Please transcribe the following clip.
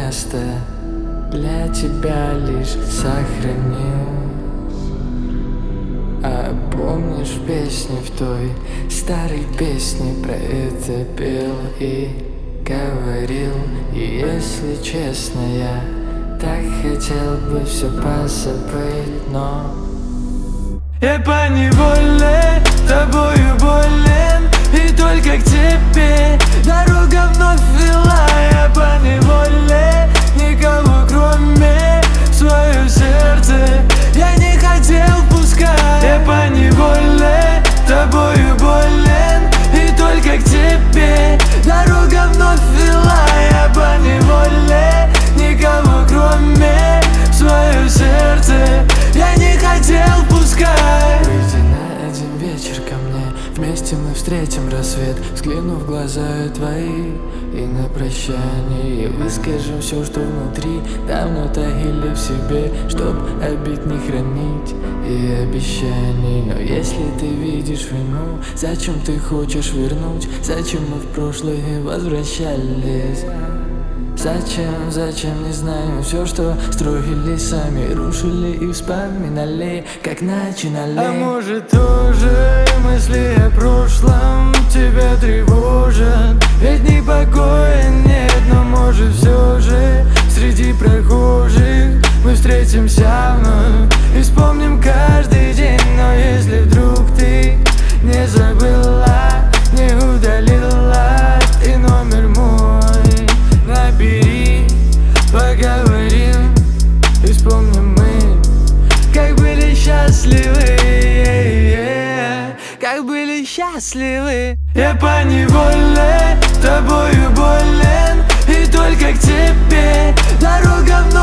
место для тебя лишь сохранил. А помнишь песни в той старой песне про это пел и говорил? И если честно, я так хотел бы все позабыть, но я поневоле тобою болен, и только к тебе дорога вновь вела. Я поневоле никого кроме свое сердце я не хотел пускать. Я поневоле тобою болен, и только к тебе дорога вновь вела. Я поневоле никого кроме свое сердце я не хотел пускать. выйди на один вечер ко мне, вместе мы встретим рассвет, взгляну в глаза твои, и на прощание выскажем все, что внутри давно таили в себе, чтоб обид не хранить и обещаний. Но если ты видишь вину, зачем ты хочешь вернуть? Зачем мы в прошлое возвращались? Зачем, не знаю. Все, что строили сами, рушили и вспоминали, как начинали. А может, тоже мысли о прошлом тебя тревожат? Ведь ни покоя нет, но может все же среди прохожих мы встретимся вновь и вспомним каждый день. Но если вдруг ты не забыла, не удалила ты номер мой, набери, поговорим и вспомним мы, как были счастливы, как были счастливы. Я поневоле тобою болен, и только к тебе дорога вновь